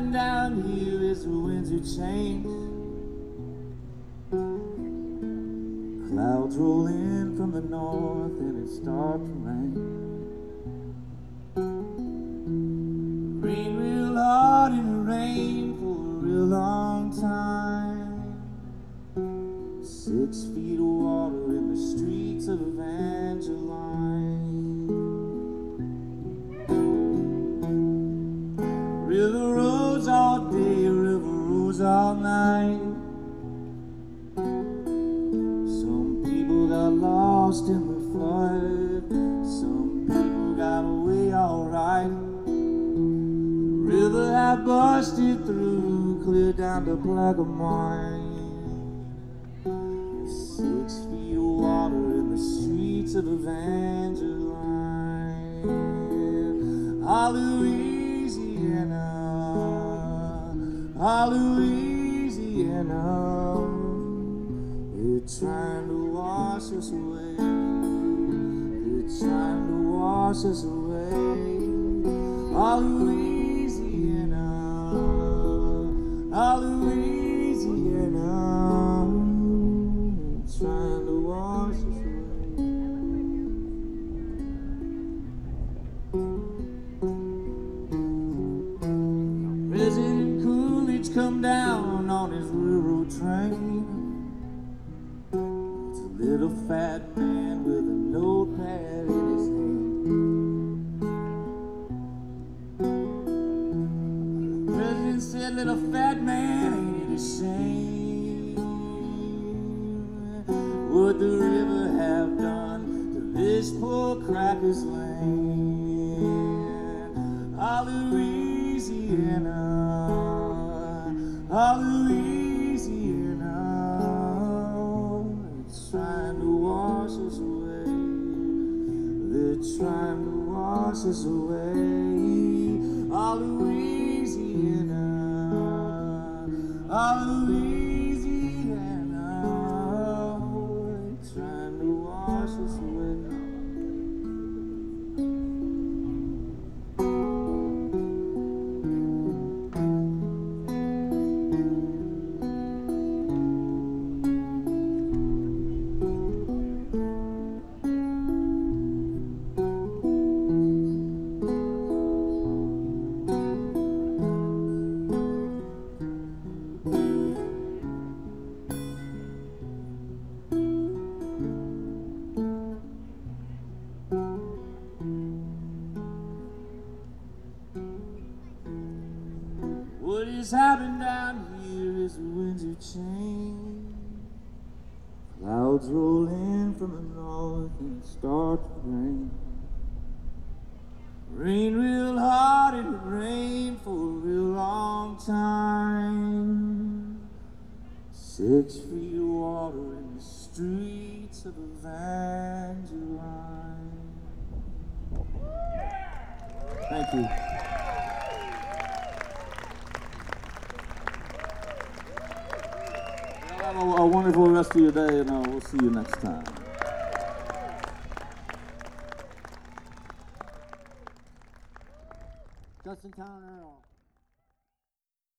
happened down here is the winds of change. Clouds roll in from the north and it starts to rain. Rain real hard and it rained for a real long time. 6 feet of water in the streets of Evangeline. River rose all day, river rose all night. Some people got lost in the flood, some people got away alright. The river had busted through, clear down to black and white. 6 feet of water in the streets of Evangeline. Ah, Louisiana, ah, Louisiana, they're trying to wash us away. They're trying to wash us away. Ah, Louisiana, ah, Louisiana, trying to wash us away. President Coolidge come down on his railroad train. It's a little fat man with a notepad in his hand. The president said, little fat man, ain't it a shame what the river have done to this poor cracker's land? Ah, Louisiana, ah, Louisiana, it's trying to wash us away. They're trying to wash us away. Ah, Louisiana, ah, Louisiana, trying to wash us away. What has happened down here is the winds of change. Clouds roll in from the north and start to rain. Rain real hard and it rained for a real long time. 6 feet of water in the streets of Evangeline. Thank you. Have a wonderful rest of your day, and we'll see you next time. Justin Towner.